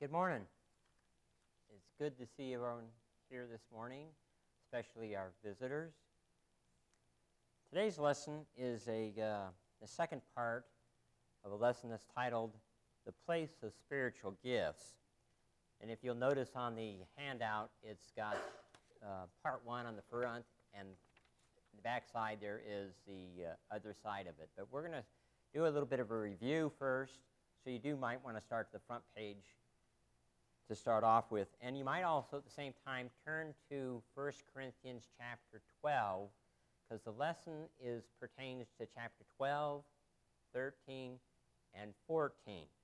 Good morning. It's good to see everyone here this morning, especially our visitors. Today's lesson is the second part of a lesson that's titled The Place of Spiritual Gifts. And if you'll notice on the handout, it's got part one on the front, and the back side there is the other side of it. But we're going to do a little bit of a review first, so you might want to start at the front page to start off with. And you might also at the same time turn to 1 Corinthians chapter 12, because the lesson pertains to chapter 12, 13, and 14.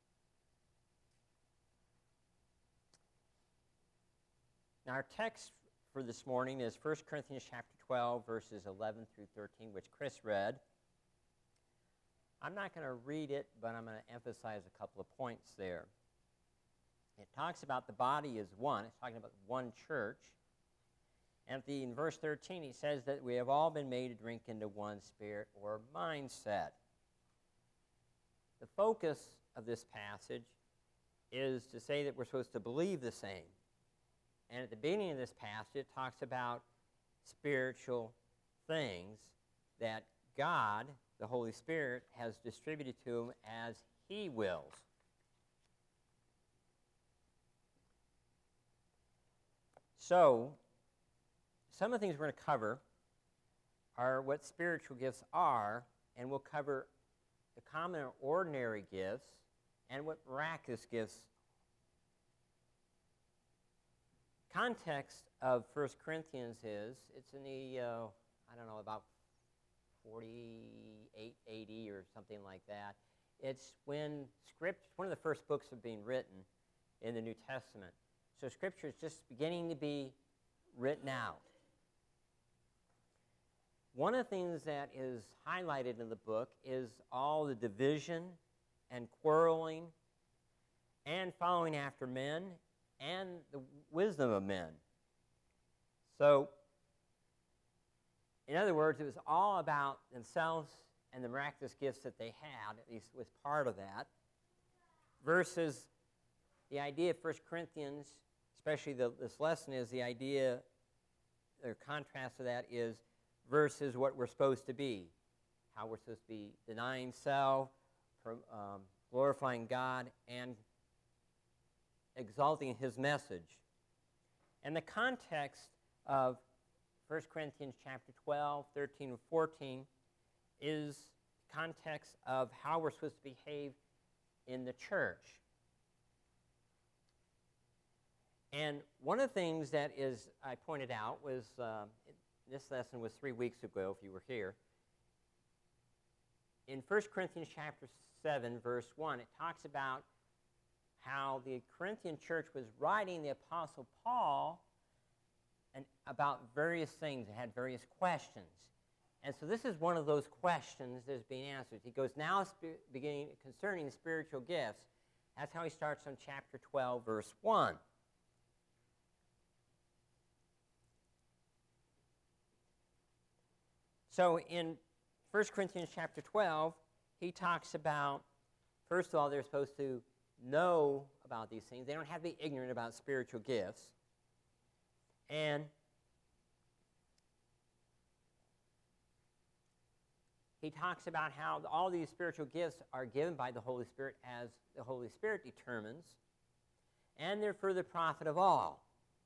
Now our text for this morning is 1 Corinthians chapter 12, verses 11 through 13, which Chris read. I'm not going to read it, but I'm going to emphasize a couple of points there. It talks about the body as one. It's talking about one church. And in verse 13, he says that we have all been made to drink into one spirit or mindset. The focus of this passage is to say that we're supposed to believe the same. And at the beginning of this passage, it talks about spiritual things that God, the Holy Spirit, has distributed to him as he wills. So, some of the things we're going to cover are what spiritual gifts are, and we'll cover the common or ordinary gifts and what miraculous gifts. Context of 1 Corinthians it's in the, about 48 AD or something like that. It's when one of the first books of being written in the New Testament. So Scripture is just beginning to be written out. One of the things that is highlighted in the book is all the division and quarreling and following after men and the wisdom of men. So, in other words, it was all about themselves and the miraculous gifts that they had, at least was part of that, versus the idea of 1 Corinthians, especially this lesson, is the idea, or contrast to that is versus what we're supposed to be, how we're supposed to be denying self, glorifying God, and exalting his message. And the context of 1 Corinthians chapter 12, 13, and 14 is context of how we're supposed to behave in the church. And one of the things that I pointed out was, this lesson was 3 weeks ago if you were here. In 1 Corinthians chapter 7, verse 1, it talks about how the Corinthian church was writing the Apostle Paul and about various things. It had various questions. And so this is one of those questions that's being answered. He goes, now beginning concerning spiritual gifts. That's how he starts on chapter 12, verse 1. So in 1 Corinthians chapter 12, he talks about, first of all, they're supposed to know about these things. They don't have to be ignorant about spiritual gifts. And he talks about how all these spiritual gifts are given by the Holy Spirit as the Holy Spirit determines, and they're for the profit of all.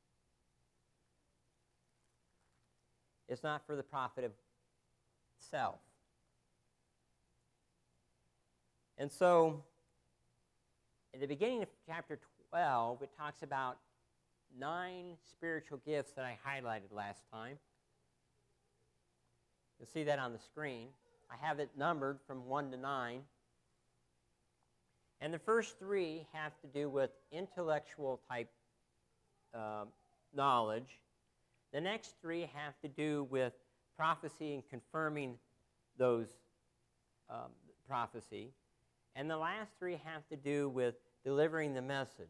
It's not for the profit of self. And so, in the beginning of chapter 12, it talks about 9 spiritual gifts that I highlighted last time. You'll see that on the screen. I have it numbered from 1 to 9. And the first 3 have to do with intellectual type knowledge. The next 3 have to do with prophecy and confirming those prophecy. And the last 3 have to do with delivering the message.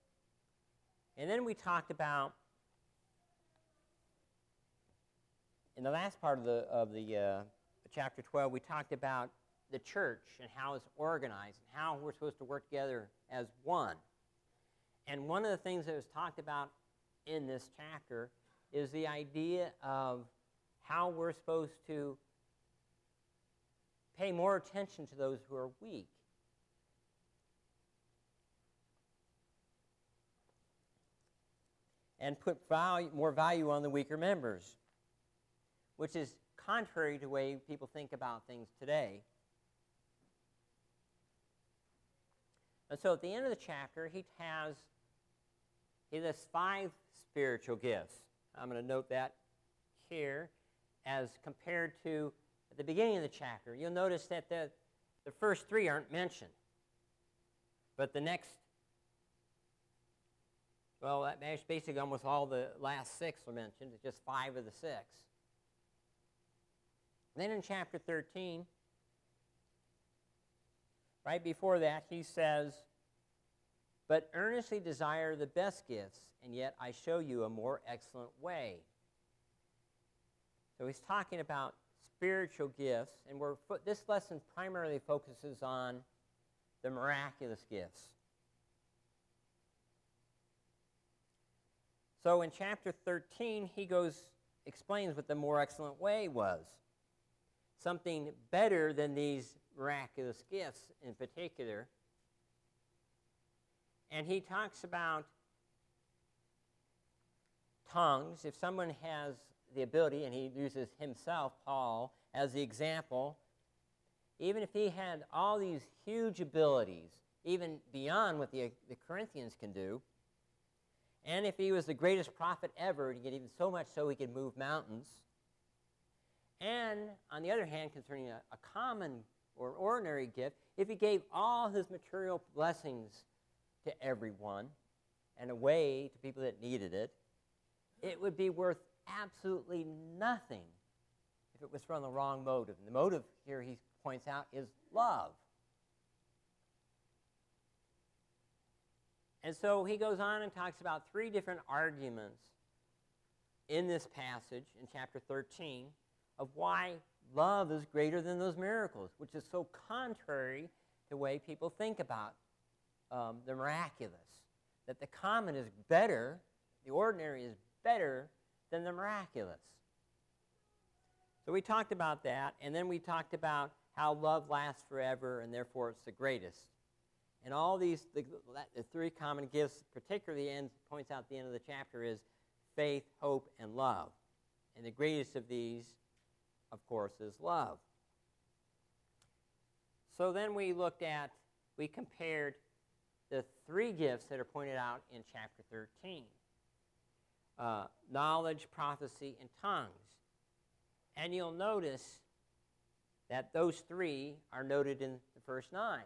And then we talked about in the last part of the chapter 12, we talked about the church and how it's organized and how we're supposed to work together as one. And one of the things that was talked about in this chapter is the idea of how we're supposed to pay more attention to those who are weak. And put more value on the weaker members, which is contrary to the way people think about things today. And so at the end of the chapter, he lists 5 spiritual gifts. I'm going to note that here as compared to at the beginning of the chapter. You'll notice that the first 3 aren't mentioned. But the next, well, basically almost all the last 6 are mentioned. It's just 5 of the 6. And then in chapter 13, right before that, he says, "But earnestly desire the best gifts, and yet I show you a more excellent way." So he's talking about spiritual gifts, and this lesson primarily focuses on the miraculous gifts. So in chapter 13, he explains what the more excellent way was. Something better than these miraculous gifts in particular. And he talks about tongues. If someone has the ability, and he uses himself, Paul, as the example, even if he had all these huge abilities, even beyond what the Corinthians can do, and if he was the greatest prophet ever, to get even so much so he could move mountains, and on the other hand, concerning a common or ordinary gift, if he gave all his material blessings to everyone and away to people that needed it, it would be worth absolutely nothing if it was from the wrong motive. And the motive here, he points out, is love. And so he goes on and talks about 3 different arguments in this passage in chapter 13 of why love is greater than those miracles, which is so contrary to the way people think about the miraculous. That the common is better, the ordinary is better than the miraculous. So we talked about that, and then we talked about how love lasts forever, and therefore it's the greatest. And all these, the 3 common gifts, particularly points out at the end of the chapter, is faith, hope, and love. And the greatest of these, of course, is love. So then we compared the 3 gifts that are pointed out in chapter 13. Knowledge, prophecy, and tongues. And you'll notice that those 3 are noted in the first 9.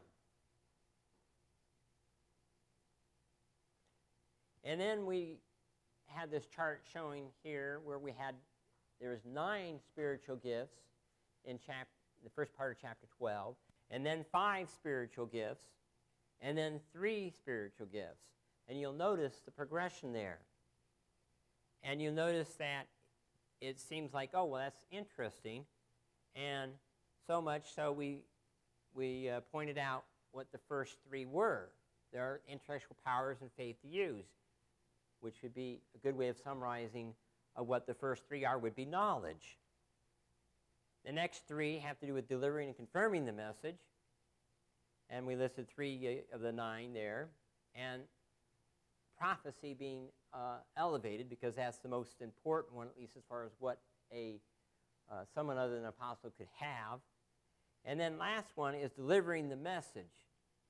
And then we had this chart showing here where there's 9 spiritual gifts in the first part of chapter 12, and then 5 spiritual gifts, and then 3 spiritual gifts. And you'll notice the progression there. And you'll notice that it seems like, oh, well, that's interesting. And so much so we pointed out what the first 3 were. There are intellectual powers and faith to use, which would be a good way of summarizing what the first 3 are, would be knowledge. The next 3 have to do with delivering and confirming the message. And we listed 3 of the 9 there. And prophecy being elevated, because that's the most important one, at least as far as what someone other than an apostle could have. And then last one is delivering the message.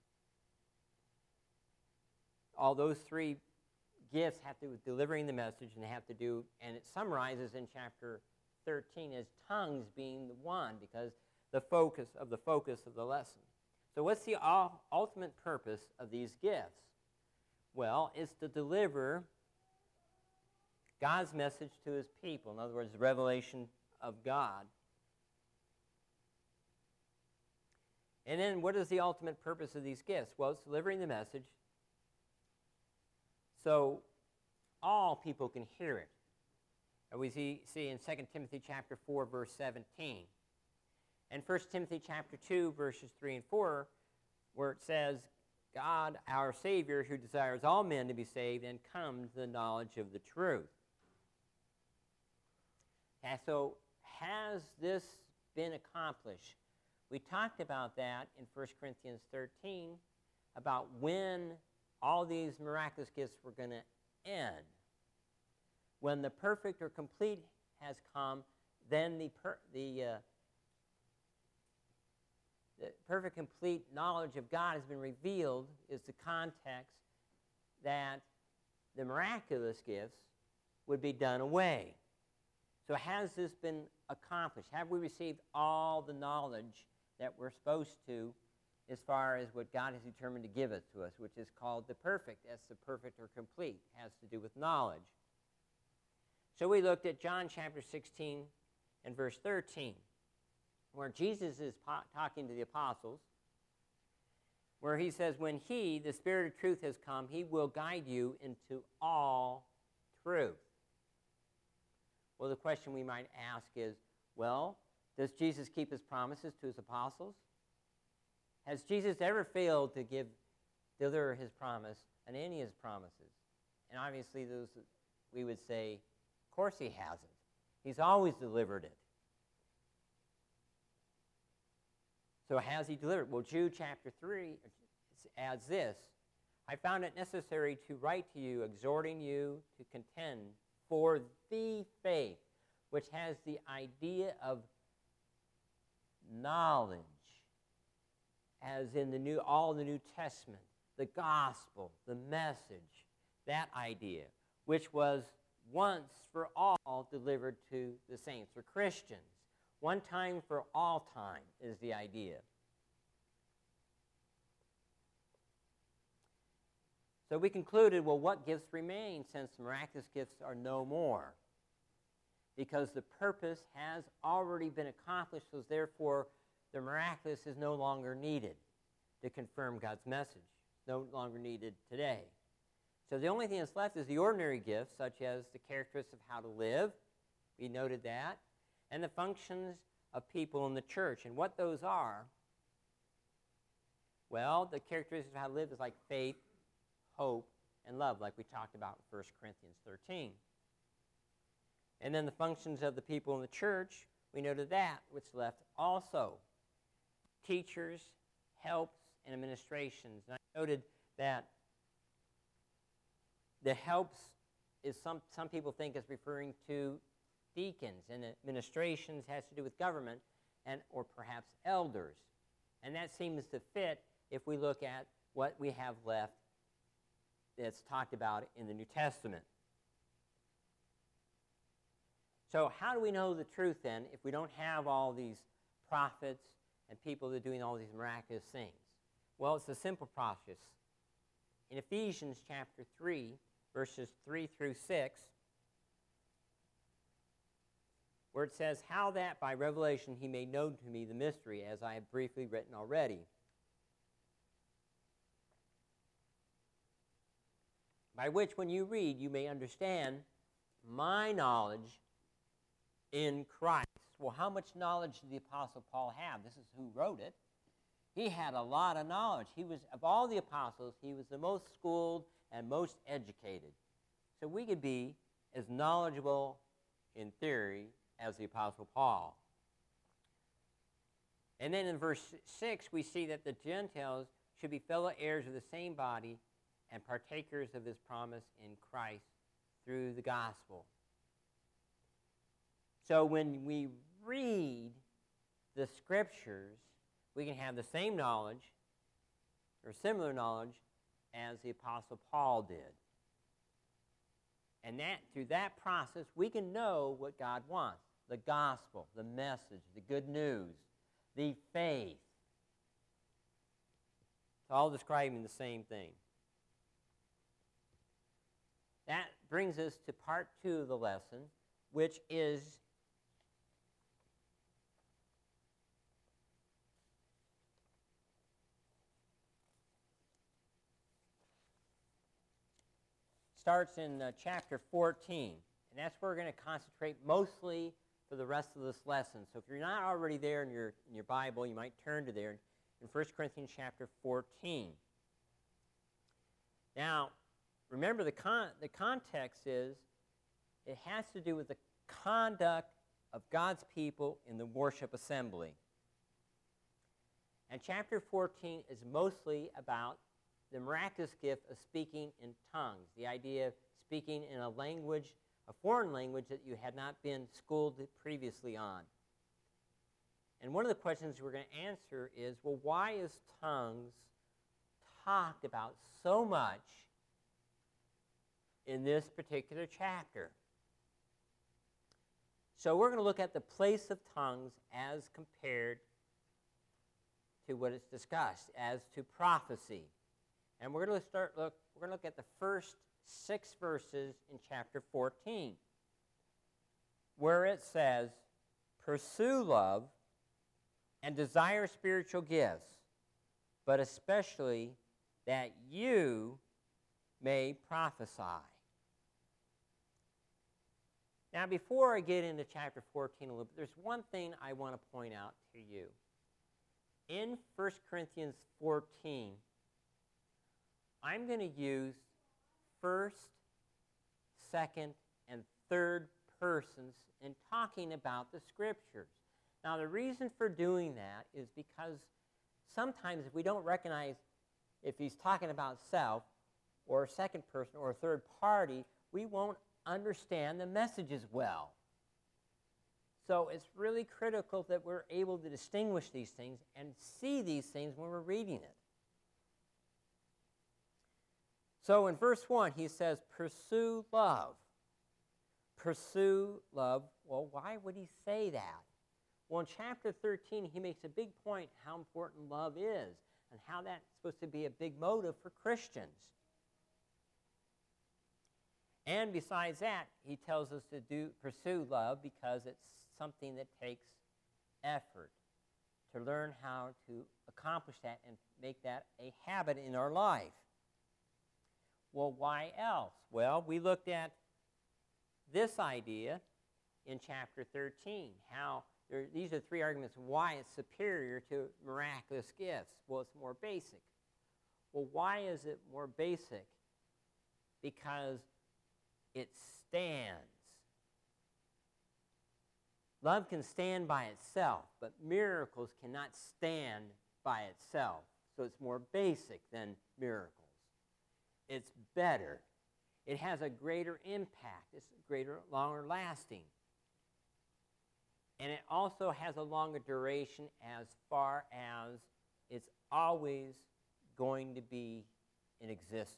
All those 3 gifts have to do with delivering the message, and and it summarizes in chapter 13 as tongues being the one, because the focus of the lesson. So what's the ultimate purpose of these gifts? Well, it's to deliver God's message to his people. In other words, the revelation of God. And then what is the ultimate purpose of these gifts? Well, it's delivering the message so all people can hear it. we see in 2 Timothy chapter 4, verse 17. And 1 Timothy chapter 2, verses 3 and 4, where it says, God, our Savior, who desires all men to be saved and come to the knowledge of the truth. And so, has this been accomplished? We talked about that in 1 Corinthians 13, about when all these miraculous gifts were going to end. When the perfect or complete has come, then the perfect, complete knowledge of God has been revealed, is the context that the miraculous gifts would be done away. So has this been accomplished? Have we received all the knowledge that we're supposed to as far as what God has determined to give it to us, which is called the perfect? That's the perfect or complete. It has to do with knowledge. So we looked at John chapter 16 and verse 13, where Jesus is talking to the apostles, where he says, when he, the Spirit of truth, has come, he will guide you into all truth. Well, the question we might ask is, well, does Jesus keep his promises to his apostles? Has Jesus ever failed to deliver his promise on any of his promises? And obviously, we would say, of course he hasn't. He's always delivered it. So has he delivered? Well, Jude chapter 3 adds this. I found it necessary to write to you, exhorting you to contend for the faith, which has the idea of knowledge, as in all the New Testament, the gospel, the message, that idea, which was once for all delivered to the saints or Christians. One time for all time is the idea. So we concluded, well, what gifts remain since the miraculous gifts are no more? Because the purpose has already been accomplished, so therefore the miraculous is no longer needed to confirm God's message. No longer needed today. So the only thing that's left is the ordinary gifts, such as the characteristics of how to live. We noted that. And the functions of people in the church. And what those are, well, the characteristics of how to live is like faith, hope, and love, like we talked about in 1 Corinthians 13. And then the functions of the people in the church, we noted that, which left also teachers, helps, and administrations. And I noted that the helps is some people think is referring to deacons, and administrations has to do with government or perhaps elders. And that seems to fit if we look at what we have left that's talked about in the New Testament. So how do we know the truth then if we don't have all these prophets and people that are doing all these miraculous things? Well, it's a simple process. In Ephesians chapter 3, verses 3 through 6, where it says, how that by revelation he made known to me the mystery, as I have briefly written already, by which when you read you may understand my knowledge in Christ. Well, how much knowledge did the Apostle Paul have? This is who wrote it. He had a lot of knowledge. He was, of all the apostles, he was the most schooled and most educated. So we could be as knowledgeable in theory as the Apostle Paul. And then in verse 6, we see that the Gentiles should be fellow heirs of the same body and partakers of his promise in Christ through the gospel. So when we read the scriptures, we can have the same knowledge or similar knowledge as the Apostle Paul did. And that through that process, we can know what God wants. The gospel, the message, the good news, the faith. It's all describing the same thing. That brings us to part 2 of the lesson, which is starts in chapter 14. And that's where we're going to concentrate mostly for the rest of this lesson. So if you're not already there in your Bible, you might turn to there in 1 Corinthians chapter 14. Now, remember the context is it has to do with the conduct of God's people in the worship assembly. And chapter 14 is mostly about the miraculous gift of speaking in tongues, the idea of speaking in a language, a foreign language that you had not been schooled previously on. And one of the questions we're going to answer is, well, why is tongues talked about so much in this particular chapter? So we're going to look at the place of tongues as compared to what is discussed, as to prophecy. And we're going to look at the first 6 verses in chapter 14, where it says, pursue love and desire spiritual gifts, but especially that you may prophesy. Now, before I get into chapter 14 a little bit, there's one thing I want to point out to you. In 1 Corinthians 14, I'm going to use first, second, and third persons in talking about the Scriptures. Now, the reason for doing that is because sometimes if we don't recognize if he's talking about self or a second person or a third party, we won't understand the message as well. So it's really critical that we're able to distinguish these things and see these things when we're reading it. So in verse 1, he says, pursue love. Pursue love. Well, why would he say that? Well, in chapter 13, he makes a big point how important love is and how that's supposed to be a big motive for Christians. And besides that, he tells us to pursue love because it's something that takes effort to learn how to accomplish that and make that a habit in our life. Well, why else? Well, we looked at this idea in chapter 13, how these are 3 arguments why it's superior to miraculous gifts. Well, it's more basic. Well, why is it more basic? Because it stands. Love can stand by itself, but miracles cannot stand by itself. So it's more basic than miracles. It's better. It has a greater impact. It's greater, longer lasting. And it also has a longer duration as far as it's always going to be in existence.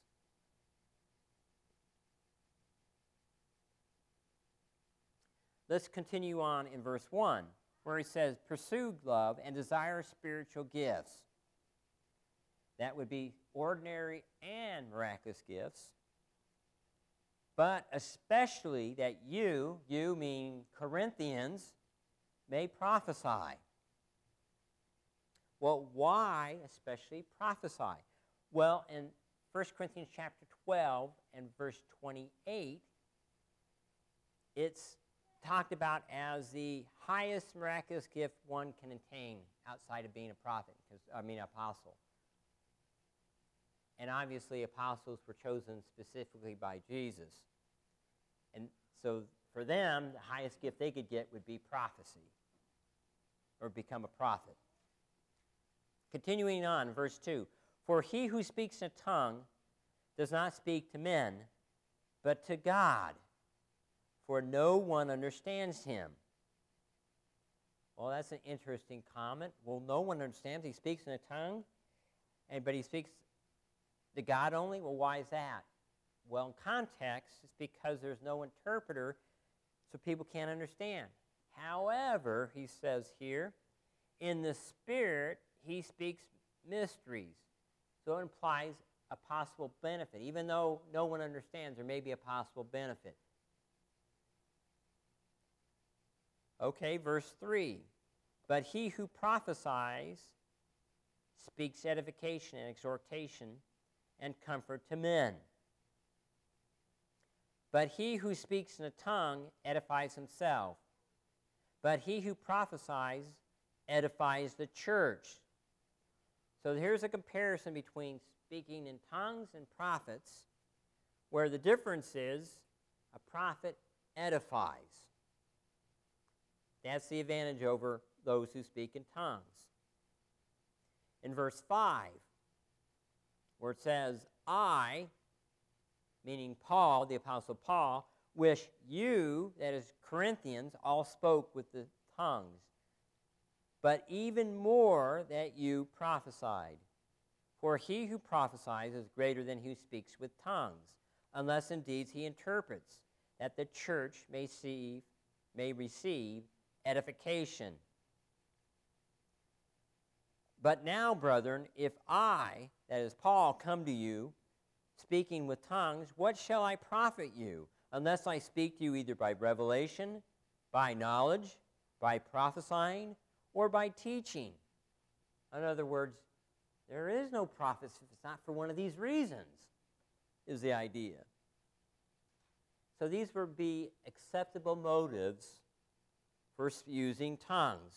Let's continue on in verse 1, where he says, pursue love and desire spiritual gifts. That would be ordinary and miraculous gifts. But especially that you mean Corinthians, may prophesy. Well, why especially prophesy? Well, in 1 Corinthians chapter 12 and verse 28, it's talked about as the highest miraculous gift one can attain outside of being a prophet, apostle. And obviously apostles were chosen specifically by Jesus. And so for them, the highest gift they could get would be prophecy or become a prophet. Continuing on, verse 2, for he who speaks in a tongue does not speak to men, but to God, for no one understands him. Well, that's an interesting comment. Well, no one understands. He speaks in a tongue, but he speaks to God only? Well, why is that? Well, in context, it's because there's no interpreter, so people can't understand. However, he says here, in the Spirit, he speaks mysteries. So it implies a possible benefit. Even though no one understands, there may be a possible benefit. Okay, verse 3. But he who prophesies speaks edification and exhortation and comfort to men. But he who speaks in a tongue edifies himself. But he who prophesies edifies the church. So here's a comparison between speaking in tongues and prophets, where the difference is a prophet edifies. That's the advantage over those who speak in tongues. In verse 5, where it says, I, meaning Paul, the Apostle Paul, wish you, that is Corinthians, all spoke with the tongues, but even more that you prophesied. For he who prophesies is greater than he who speaks with tongues, unless indeed he interprets, that the church may receive edification. But now, brethren, if I, that is Paul, come to you, speaking with tongues, what shall I profit you, unless I speak to you either by revelation, by knowledge, by prophesying, or by teaching? In other words, there is no prophecy if it's not for one of these reasons, is the idea. So these would be acceptable motives for using tongues.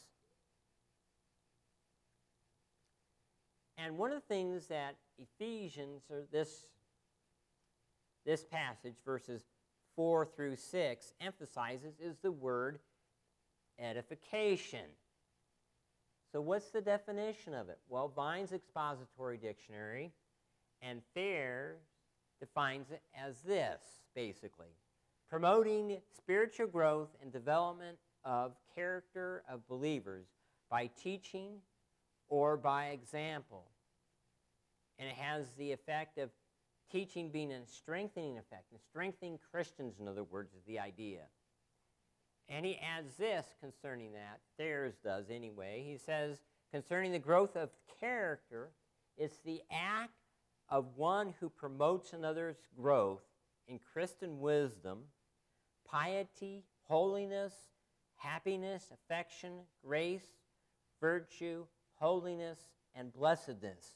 And one of the things that Ephesians, or this passage, verses 4 through 6, emphasizes is the word edification. So what's the definition of it? Well, Vine's Expository Dictionary and Fair defines it as this, basically. Promoting spiritual growth and development of character of believers by teaching or by example. And it has the effect of teaching being a strengthening effect, and strengthening Christians, in other words, is the idea. And he adds this concerning that, Thayers does anyway. He says, concerning the growth of character, it's the act of one who promotes another's growth in Christian wisdom, piety, holiness, happiness, affection, grace, virtue, holiness, and blessedness.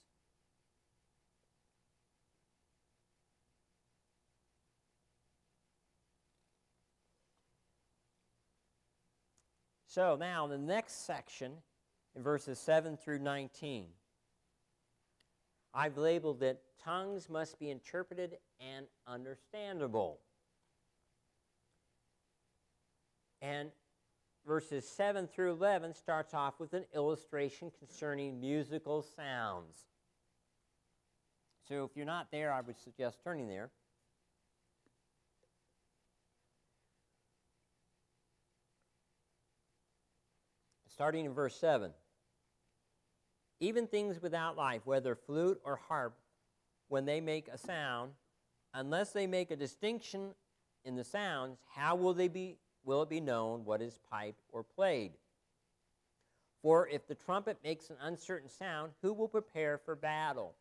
So now, the next section, in verses 7 through 19, I've labeled it, tongues must be interpreted and understandable. And verses 7 through 11 starts off with an illustration concerning musical sounds. So if you're not there, I would suggest turning there. Starting in verse 7. Even things without life, whether flute or harp, when they make a sound, unless they make a distinction in the sounds, how will it be known what is piped or played? For if the trumpet makes an uncertain sound, who will prepare for battle?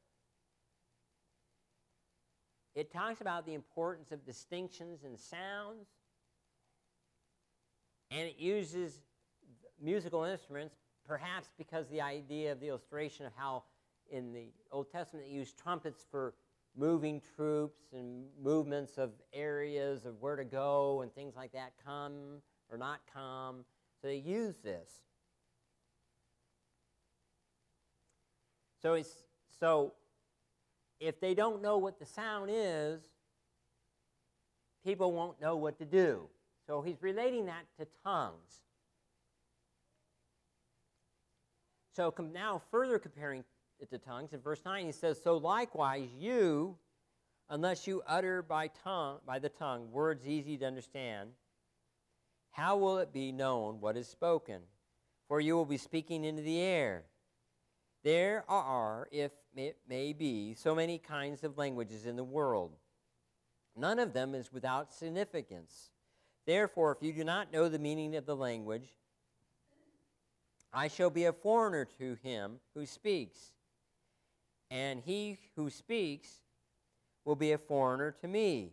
It talks about the importance of distinctions in sounds, and it uses musical instruments, perhaps because the idea of the illustration of how in the Old Testament they used trumpets for moving troops and movements of areas of where to go and things like that, come or not come. So they use this. So if they don't know what the sound is, people won't know what to do. So he's relating that to tongues. So now further comparing it to tongues, in verse 9 he says, so likewise you, unless you utter by the tongue words easy to understand, how will it be known what is spoken? For you will be speaking into the air. There are, if it may be, so many kinds of languages in the world. None of them is without significance. Therefore, if you do not know the meaning of the language, I shall be a foreigner to him who speaks, and he who speaks will be a foreigner to me.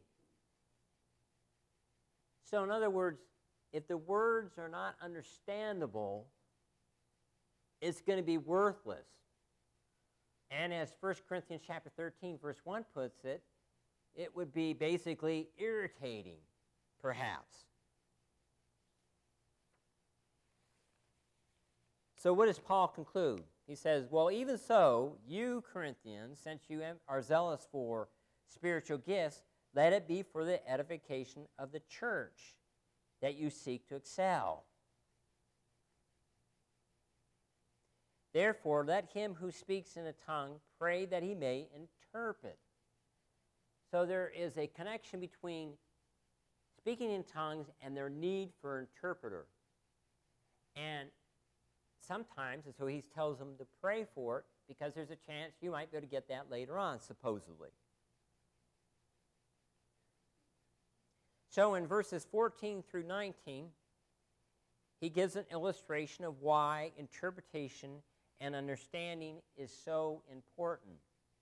So in other words, if the words are not understandable, it's going to be worthless. And as 1 Corinthians chapter 13, verse 1 puts it, it would be basically irritating, perhaps. So what does Paul conclude? He says, well, even so, you Corinthians, since you are zealous for spiritual gifts, let it be for the edification of the church that you seek to excel. Therefore, let him who speaks in a tongue pray that he may interpret. So there is a connection between speaking in tongues and their need for an interpreter. And sometimes, and so he tells them to pray for it, because there's a chance you might be able to get that later on, supposedly. So in verses 14 through 19, he gives an illustration of why interpretation and understanding is so important.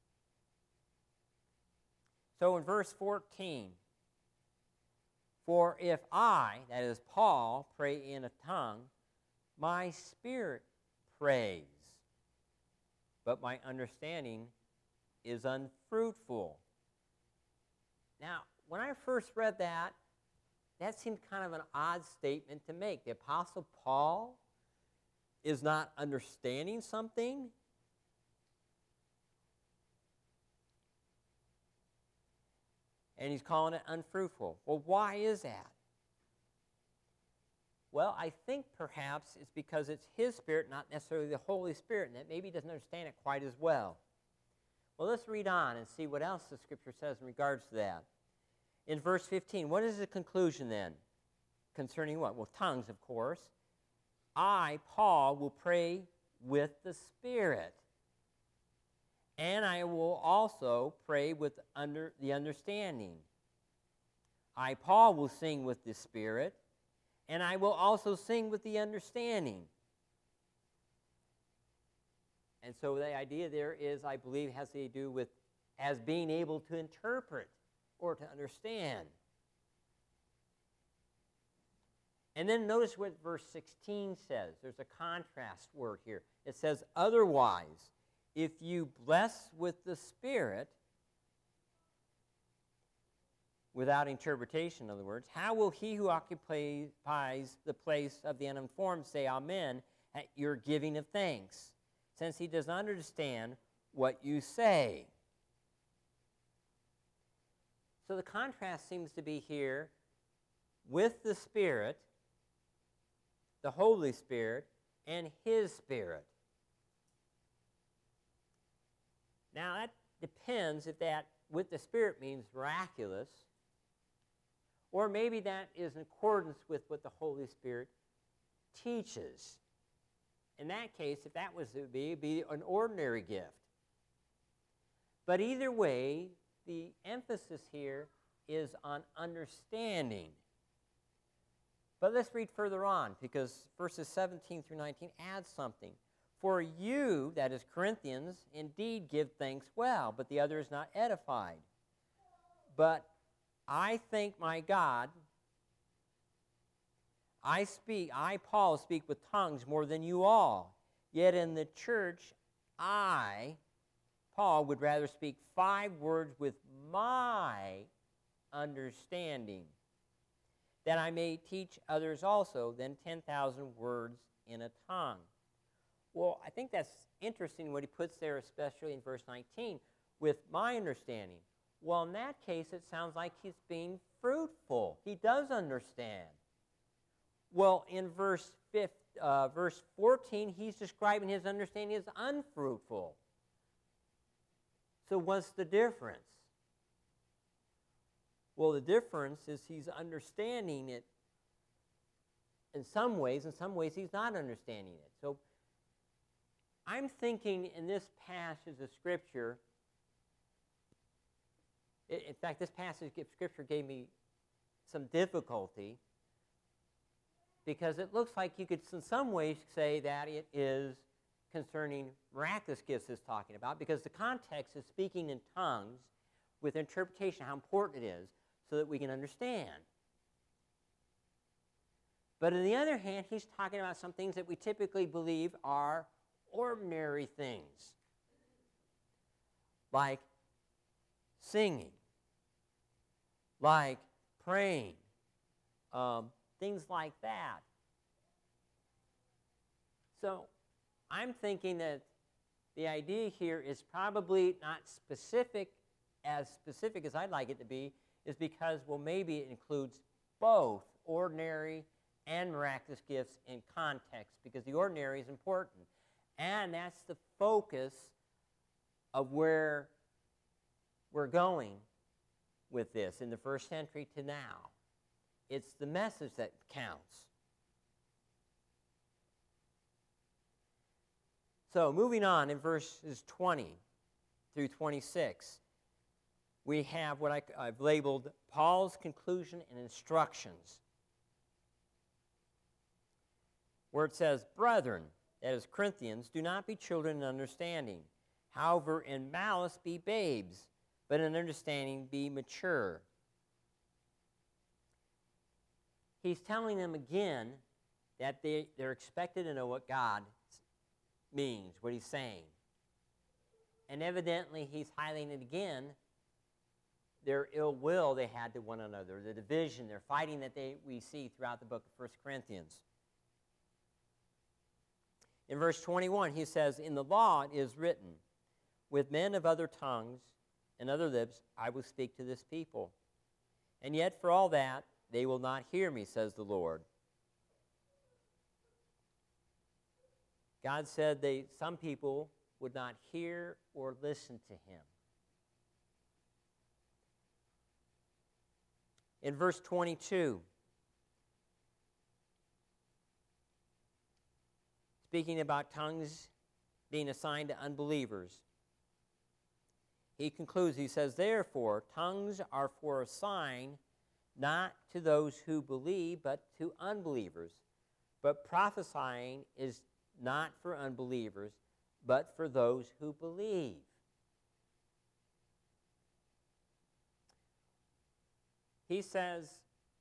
So in verse 14, for if I, that is Paul, pray in a tongue, my spirit prays, but my understanding is unfruitful. Now, when I first read that, that seemed kind of an odd statement to make. The Apostle Paul is not understanding something. And he's calling it unfruitful. Well, why is that? Well, I think perhaps it's because it's his Spirit, not necessarily the Holy Spirit, and that maybe he doesn't understand it quite as well. Well, let's read on and see what else the Scripture says in regards to that. In verse 15, what is the conclusion then? Concerning what? Well, tongues, of course. I, Paul, will pray with the Spirit. And I will also pray with the understanding. I, Paul, will sing with the Spirit, and I will also sing with the understanding. And so the idea there is, I believe, has to do with as being able to interpret or to understand. And then notice what verse 16 says. There's a contrast word here. It says, otherwise, if you bless with the Spirit, without interpretation, in other words, how will he who occupies the place of the uninformed say amen at your giving of thanks, since he does not understand what you say? So the contrast seems to be here with the Spirit, the Holy Spirit, and his Spirit. Now that depends if that with the Spirit means miraculous, or maybe that is in accordance with what the Holy Spirit teaches. In that case, if that was to be, it'd be an ordinary gift. But either way, the emphasis here is on understanding. But let's read further on, because verses 17 through 19 add something. For you, that is Corinthians, indeed give thanks well, but the other is not edified. But I thank my God, I, Paul, speak with tongues more than you all. Yet in the church, I, Paul, would rather speak 5 words with my understanding, that I may teach others also than 10,000 words in a tongue. Well, I think that's interesting what he puts there, especially in verse 19, with my understanding. Well, in that case, it sounds like he's being fruitful. He does understand. Well, in verse 14, he's describing his understanding as unfruitful. So what's the difference? Well, the difference is he's understanding it in some ways he's not understanding it. So I'm thinking in this passage of Scripture, in fact, this passage of Scripture gave me some difficulty, because it looks like you could in some ways say that it is concerning miraculous gifts it's talking about, because the context is speaking in tongues with interpretation, how important it is, so that we can understand. But on the other hand, he's talking about some things that we typically believe are ordinary things, like singing like praying, things like that. So I'm thinking that the idea here is probably not specific as I'd like it to be, is because, well, maybe it includes both ordinary and miraculous gifts in context, because the ordinary is important. And that's the focus of where we're going with this in the first century to now. It's the message that counts. So moving on in verses 20 through 26, we have what I've labeled Paul's conclusion and instructions, where it says, "Brethren," that is Corinthians, "do not be children in understanding. However, in malice be babes, but in understanding be mature." He's telling them again that they're expected to know what God means, what he's saying. And evidently, he's highlighting again their ill will they had to one another, the division, their fighting that we see throughout the book of 1 Corinthians. In verse 21, he says, "In the law it is written, with men of other tongues and other lips I will speak to this people. And yet for all that they will not hear me, says the Lord." God said some people would not hear or listen to him. In verse 22, speaking about tongues being assigned to unbelievers, he concludes, he says, "Therefore, tongues are for a sign, not to those who believe, but to unbelievers. But prophesying is not for unbelievers, but for those who believe." He says,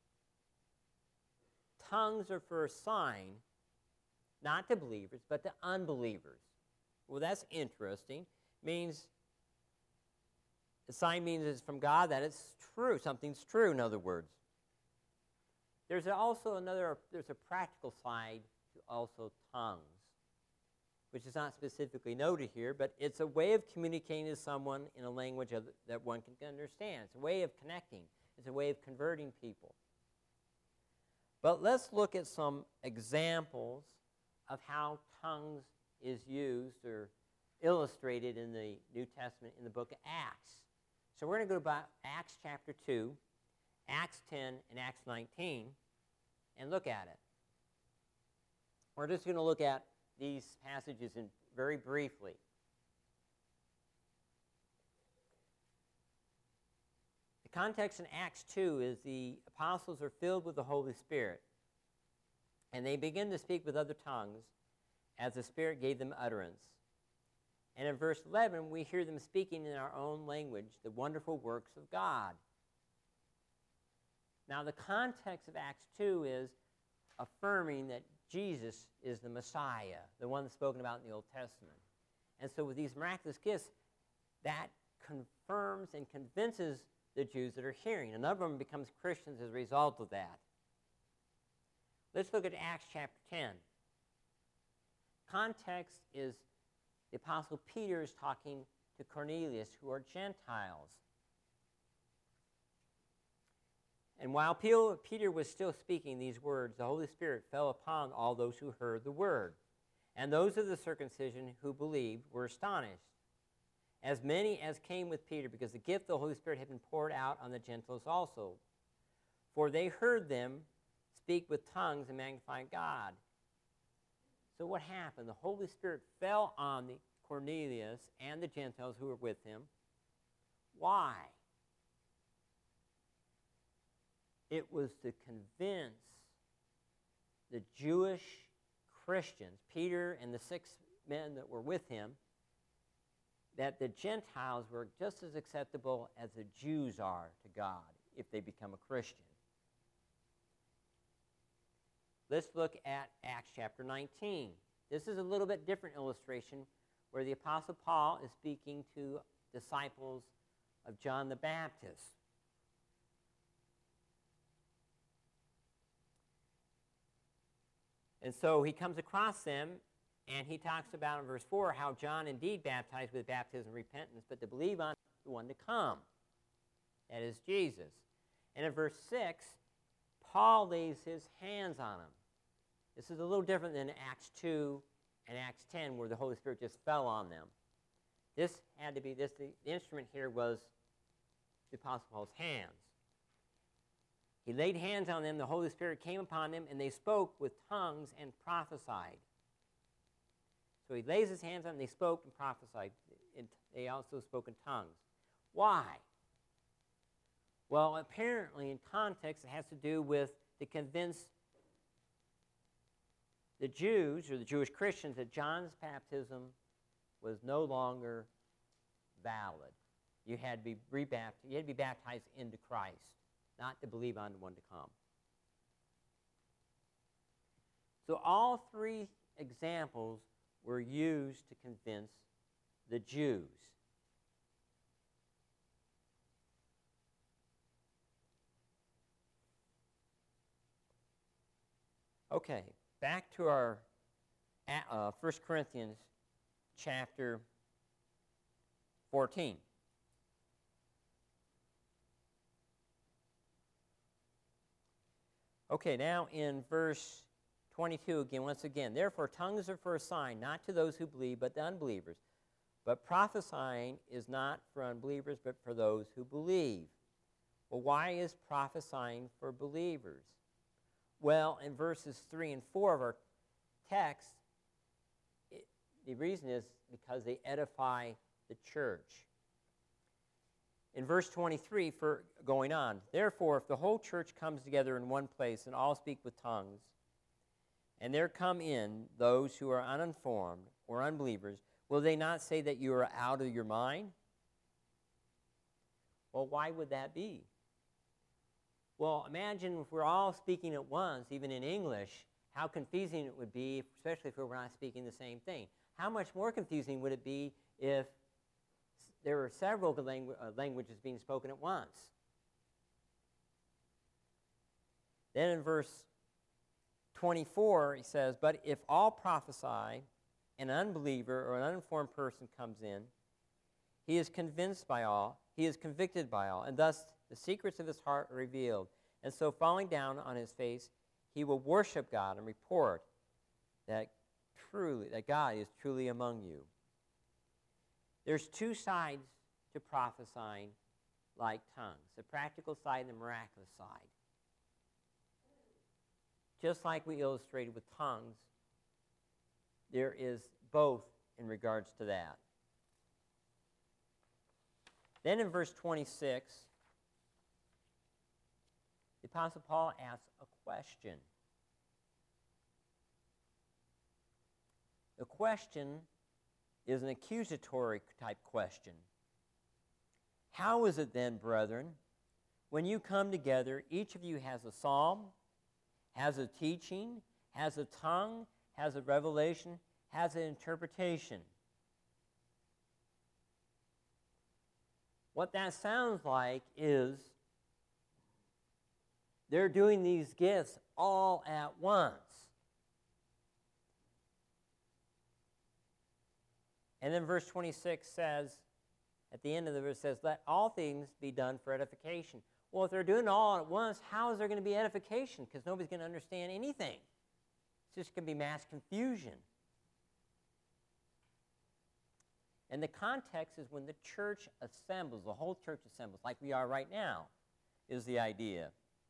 tongues are for a sign, not to believers, but to unbelievers. Well, that's interesting. Means the sign means it's from God, that it's true. Something's true, in other words. There's also there's a practical side to also tongues, which is not specifically noted here, but it's a way of communicating to someone in a language that one can understand. It's a way of connecting. It's a way of converting people. But let's look at some examples of how tongues is used or illustrated in the New Testament in the book of Acts. So we're going to go to Acts chapter 2, Acts 10, and Acts 19, and look at it. We're just going to look at these passages very briefly. The context in Acts 2 is the apostles are filled with the Holy Spirit, and they begin to speak with other tongues as the Spirit gave them utterance. And in verse 11, we hear them speaking in our own language, the wonderful works of God. Now, the context of Acts 2 is affirming that Jesus is the Messiah, the one that's spoken about in the Old Testament. And so with these miraculous gifts, that confirms and convinces the Jews that are hearing. A number of them becomes Christians as a result of that. Let's look at Acts chapter 10. Context is the Apostle Peter is talking to Cornelius, who are Gentiles. And while Peter was still speaking these words, the Holy Spirit fell upon all those who heard the word. And those of the circumcision who believed were astonished, as many as came with Peter, because the gift of the Holy Spirit had been poured out on the Gentiles also. For they heard them speak with tongues and magnify God. So what happened? The Holy Spirit fell on Cornelius and the Gentiles who were with him. Why? It was to convince the Jewish Christians, Peter and the 6 men that were with him, that the Gentiles were just as acceptable as the Jews are to God if they become a Christian. Let's look at Acts chapter 19. This is a little bit different illustration where the Apostle Paul is speaking to disciples of John the Baptist. And so he comes across them, and he talks about in verse 4 how John indeed baptized with baptism of repentance, but to believe on the one to come. That is Jesus. And in verse 6, Paul lays his hands on him. This is a little different than Acts 2 and Acts 10, where the Holy Spirit just fell on them. This had to be, the instrument here was the Apostle Paul's hands. He laid hands on them, the Holy Spirit came upon them, and they spoke with tongues and prophesied. So he lays his hands on them, they spoke and prophesied. They also spoke in tongues. Why? Well, apparently in context it has to do with to convince the Jews or the Jewish Christians that John's baptism was no longer valid. You had to be rebaptized. You had to be baptized into Christ, not to believe on the one to come. So all three examples were used to convince the Jews. Okay, back to our 1 Corinthians chapter 14. Okay, now in verse 22 again, once again, therefore tongues are for a sign, not to those who believe, but to unbelievers. But prophesying is not for unbelievers, but for those who believe. Well, why is prophesying for believers? Well, in verses 3 and 4 of our text, the reason is because they edify the church. In verse 23, for going on, therefore, if the whole church comes together in one place and all speak with tongues, and there come in those who are uninformed or unbelievers, will they not say that you are out of your mind? Well, why would that be? Well, imagine if we're all speaking at once, even in English, how confusing it would be, especially if we were not speaking the same thing. How much more confusing would it be if there were several languages being spoken at once? Then in verse 24, he says, but if all prophesy, an unbeliever or an uninformed person comes in, he is convinced by all, he is convicted by all, and thus the secrets of his heart are revealed. And so falling down on his face, he will worship God and report that God is truly among you. There's two sides to prophesying like tongues, the practical side and the miraculous side. Just like we illustrated with tongues, there is both in regards to that. Then in verse 26, the Apostle Paul asks a question. The question is an accusatory type question. How is it then, brethren, when you come together, each of you has a psalm, has a teaching, has a tongue, has a revelation, has an interpretation? What that sounds like is they're doing these gifts all at once. And then verse 26 says, at the end of the verse says, let all things be done for edification. Well, if they're doing it all at once, how is there going to be edification? Because nobody's going to understand anything. It's just going to be mass confusion. And the context is when the church assembles, the whole church assembles, like we are right now, is the idea.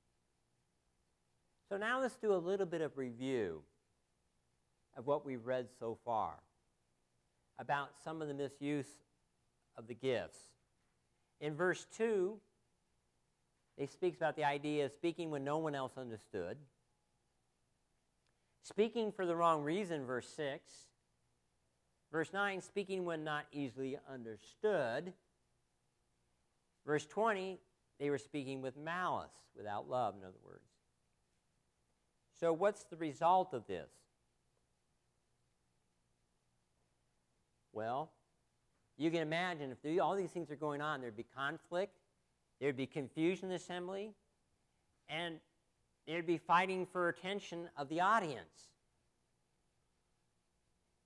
So now let's do a little bit of review of what we've read so far about some of the misuse of the gifts. In verse 2, it speaks about the idea of speaking when no one else understood. Speaking for the wrong reason, verse 6. Verse 9, speaking when not easily understood. Verse 20, they were speaking with malice, without love, in other words. So what's the result of this? Well, you can imagine if all these things are going on, there'd be conflict, there'd be confusion in the assembly, and there'd be fighting for attention of the audience.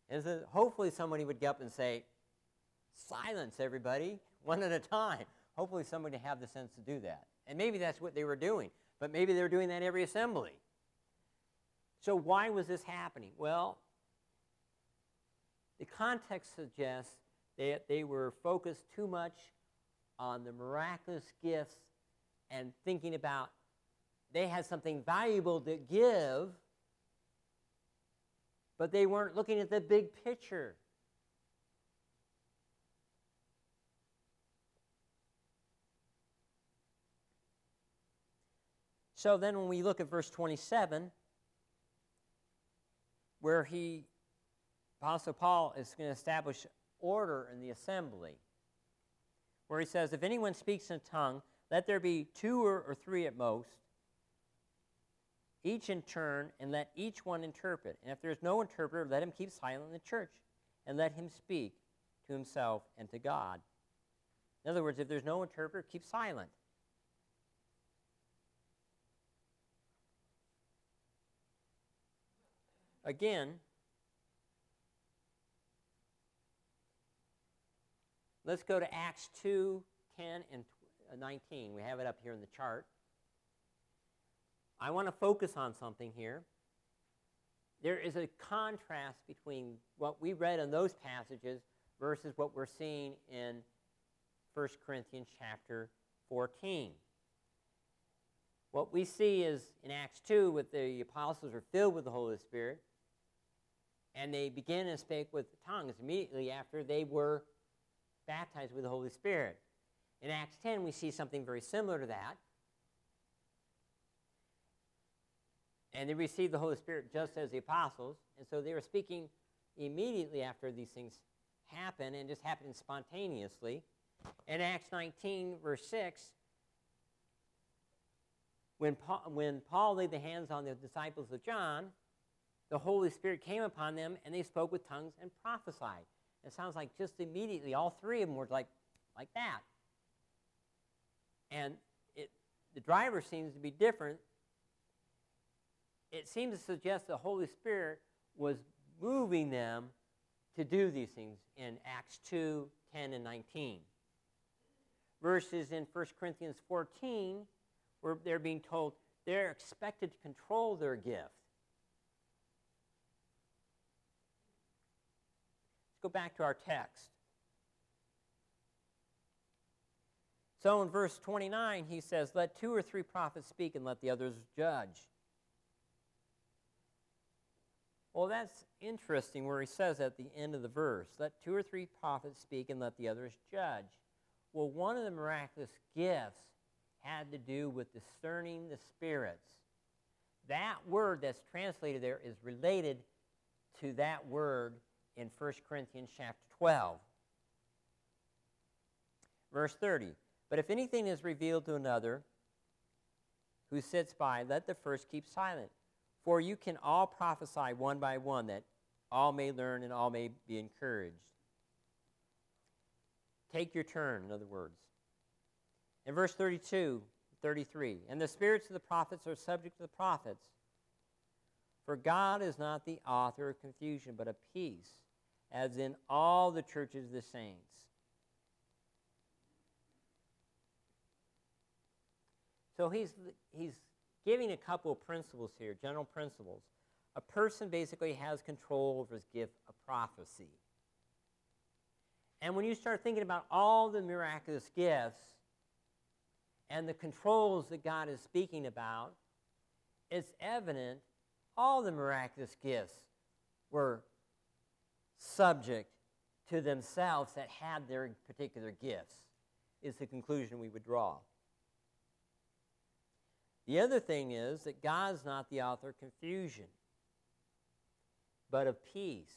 And so hopefully somebody would get up and say, silence everybody, one at a time. Hopefully somebody would have the sense to do that. And maybe that's what they were doing. But maybe they were doing that every assembly. So why was this happening? Well, the context suggests that they were focused too much on the miraculous gifts and thinking about they had something valuable to give, but they weren't looking at the big picture. So then when we look at verse 27, where Apostle Paul is going to establish order in the assembly, where he says, if anyone speaks in a tongue, let there be 2 or 3 at most, each in turn, and let each one interpret. And if there is no interpreter, let him keep silent in the church, and let him speak to himself and to God. In other words, if there's no interpreter, keep silent. Again, let's go to Acts 2, 10, and 19. We have it up here in the chart. I want to focus on something here. There is a contrast between what we read in those passages versus what we're seeing in 1 Corinthians chapter 14. What we see is in Acts 2, with the apostles are filled with the Holy Spirit, and they begin and spake with tongues immediately after they were baptized with the Holy Spirit. In Acts 10, we see something very similar to that. And they received the Holy Spirit just as the apostles, and so they were speaking immediately after these things happened, and just happened spontaneously. In Acts 19, verse 6, when Paul laid the hands on the disciples of John, the Holy Spirit came upon them, and they spoke with tongues and prophesied. It sounds like just immediately, all 3 of them were like that. And the driver seems to be different. It seems to suggest the Holy Spirit was moving them to do these things in Acts 2, 10, and 19. Verses in 1 Corinthians 14, where they're being told they're expected to control their gift. Let's go back to our text. So in verse 29, he says, let 2 or 3 prophets speak and let the others judge. Well, that's interesting where he says at the end of the verse, let 2 or 3 prophets speak and let the others judge. Well, one of the miraculous gifts had to do with discerning the spirits. That word that's translated there is related to that word in 1 Corinthians chapter 12. Verse 30, but if anything is revealed to another who sits by, let the first keep silent. For you can all prophesy one by one, that all may learn and all may be encouraged. Take your turn, in other words. In verse 32, 33, and the spirits of the prophets are subject to the prophets. For God is not the author of confusion, but of peace, as in all the churches of the saints. So he's giving a couple of principles here, general principles. A person basically has control over his gift of prophecy. And when you start thinking about all the miraculous gifts and the controls that God is speaking about, it's evident all the miraculous gifts were subject to themselves that had their particular gifts, is the conclusion we would draw. The other thing is that God's not the author of confusion, but of peace.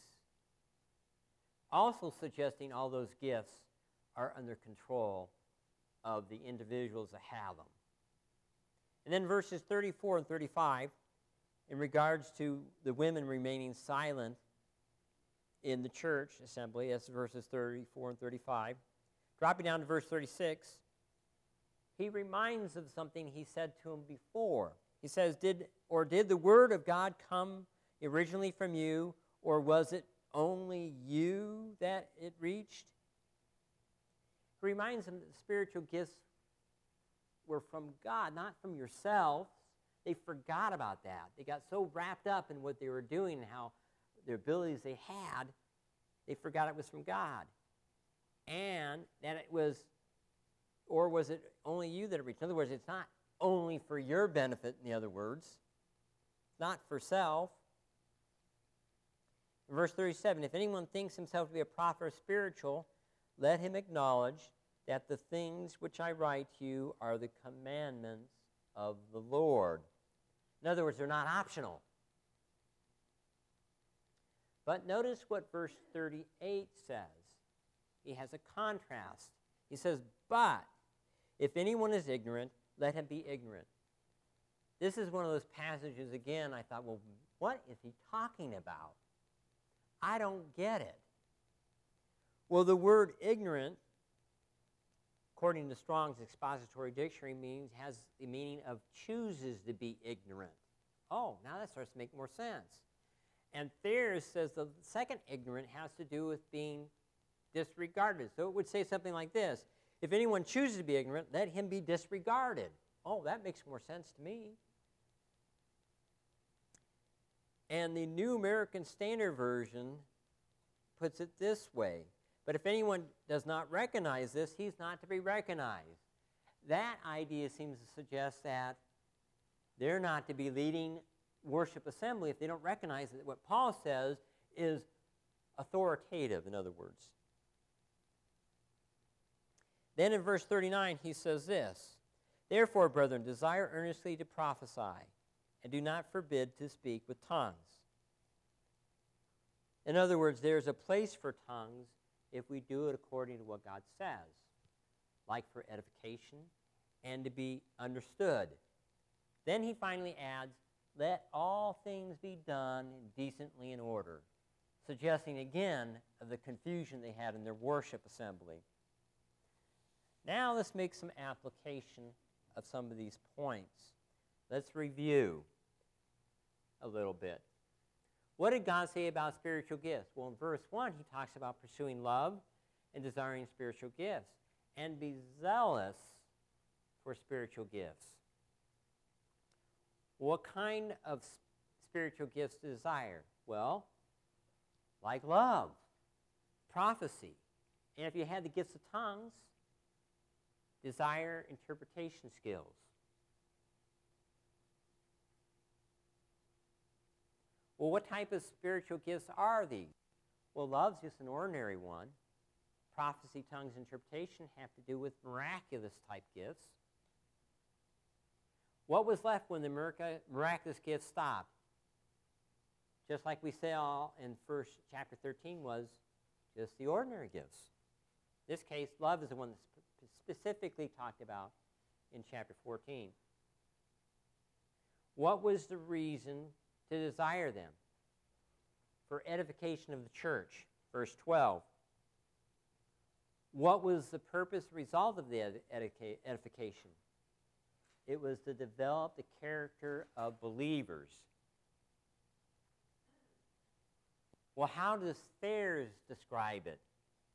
Also suggesting all those gifts are under control of the individuals that have them. And then verses 34 and 35, in regards to the women remaining silent in the church assembly, that's verses 34 and 35. Dropping down to verse 36, he reminds of something he said to him before. He says, did the word of God come originally from you, or was it only you that it reached? He reminds them that the spiritual gifts were from God, not from yourselves. They forgot about that. They got so wrapped up in what they were doing and how their abilities they had, they forgot it was from God. And that it was, or was it only you that it reached? In other words, it's not only for your benefit, in other words. It's not for self. In verse 37, if anyone thinks himself to be a prophet or spiritual, let him acknowledge that the things which I write to you are the commandments of the Lord. In other words, they're not optional. But notice what verse 38 says. He has a contrast. He says, but if anyone is ignorant, let him be ignorant. This is one of those passages, again, I thought, well, what is he talking about? I don't get it. Well, the word ignorant, according to Strong's Expository Dictionary, has the meaning of chooses to be ignorant. Oh, now that starts to make more sense. And Thayer's says the second ignorant has to do with being disregarded. So it would say something like this. If anyone chooses to be ignorant, let him be disregarded. Oh, that makes more sense to me. And the New American Standard Version puts it this way. But if anyone does not recognize this, he's not to be recognized. That idea seems to suggest that they're not to be leading worship assembly if they don't recognize that what Paul says is authoritative, in other words. Then in verse 39, he says this, therefore, brethren, desire earnestly to prophesy, and do not forbid to speak with tongues. In other words, there's a place for tongues if we do it according to what God says, like for edification and to be understood. Then he finally adds, let all things be done decently in order, suggesting again of the confusion they had in their worship assembly. Now let's make some application of some of these points. Let's review a little bit. What did God say about spiritual gifts? Well, in verse 1, he talks about pursuing love and desiring spiritual gifts, and be zealous for spiritual gifts. What kind of spiritual gifts to desire? Well, like love, prophecy, and if you had the gifts of tongues, desire interpretation skills. Well, what type of spiritual gifts are these? Well, love's just an ordinary one. Prophecy, tongues, interpretation have to do with miraculous type gifts. What was left when the miraculous gifts stopped? Just like we saw in chapter 13 was just the ordinary gifts. In this case, love is the one that's specifically talked about in chapter 14. What was the reason to desire them? For edification of the church, verse 12. What was the purpose, result of the edification? It was to develop the character of believers. Well, how does Thayer's describe it?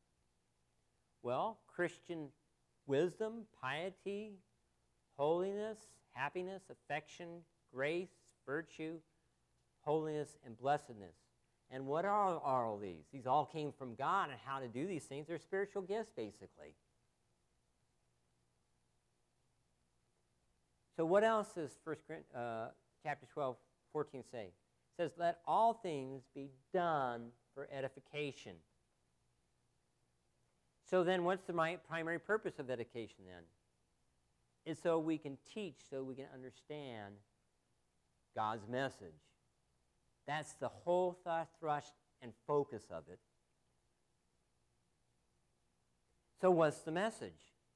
Well, Christian wisdom, piety, holiness, happiness, affection, grace, virtue, holiness, and blessedness. And what are all these? These all came from God, and how to do these things. They're spiritual gifts, basically. So what else does chapter 12, 14 say? It says, let all things be done for edification. So then what's the primary purpose of education then? It's so we can teach, so we can understand God's message. That's the whole thought, thrust, and focus of it. So what's the message?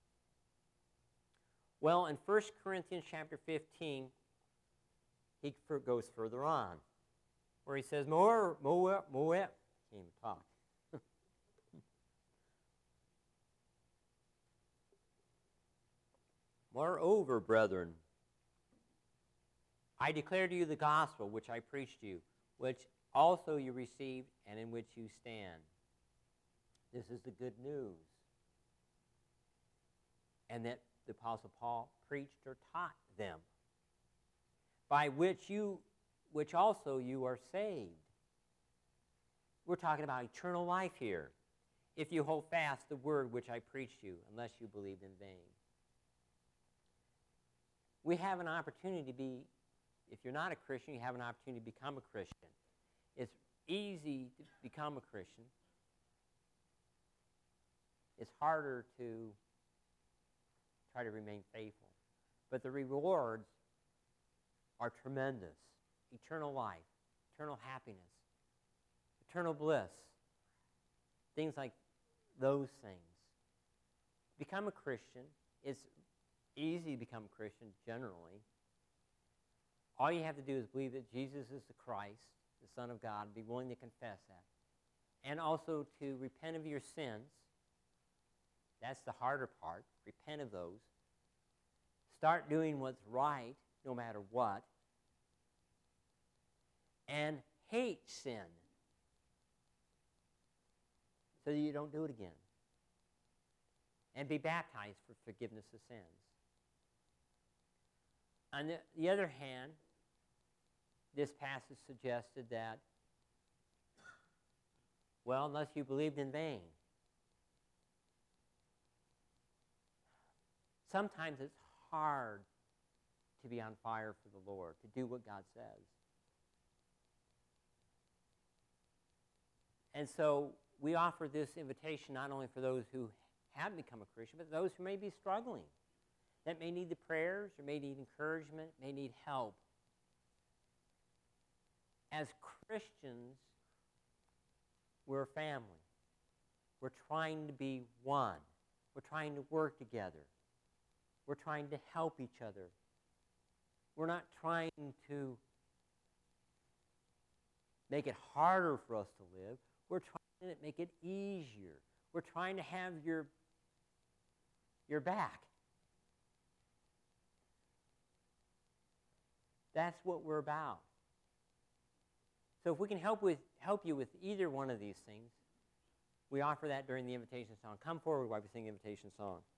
Well, in 1 Corinthians chapter 15, he goes further on, where he says, can't even talk. Moreover, brethren, I declare to you the gospel which I preached to you, which also you received and in which you stand. This is the good news. And that the Apostle Paul preached or taught them, by which also you are saved. We're talking about eternal life here. If you hold fast the word which I preached you, unless you believed in vain. We have an opportunity to be, if you're not a Christian, you have an opportunity to become a Christian. It's easy to become a Christian. It's harder to try to remain faithful. But the rewards are tremendous. Eternal life, eternal happiness, eternal bliss, things like those things. Become a Christian. It's easy to become a Christian generally. All you have to do is believe that Jesus is the Christ, the Son of God, and be willing to confess that. And also to repent of your sins. That's the harder part. Repent of those. Start doing what's right, no matter what. And hate sin, so that you don't do it again. And be baptized for forgiveness of sins. On the other hand, this passage suggested that, well, unless you believed in vain. Sometimes it's hard to be on fire for the Lord, to do what God says. And so we offer this invitation not only for those who have become a Christian, but those who may be struggling, that may need the prayers, or may need encouragement, may need help. As Christians, we're a family. We're trying to be one. We're trying to work together. We're trying to help each other. We're not trying to make it harder for us to live. We're trying to make it easier. We're trying to have your back. That's what we're about. So if we can help you with either one of these things, we offer that during the invitation song. Come forward while we sing the invitation song.